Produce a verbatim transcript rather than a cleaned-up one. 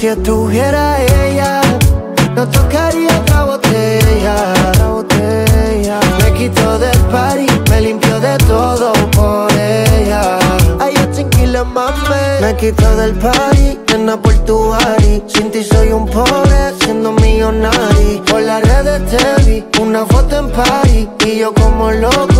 Si estuviera ella, no tocaría otra botella, otra botella. Me quito del party, me limpio de todo por ella. Ay, yo tranquila, mami. Me quito del party, nena, por tu body. Sin ti soy un pobre, siendo millonario. Por las redes te vi, una foto en party y yo como loco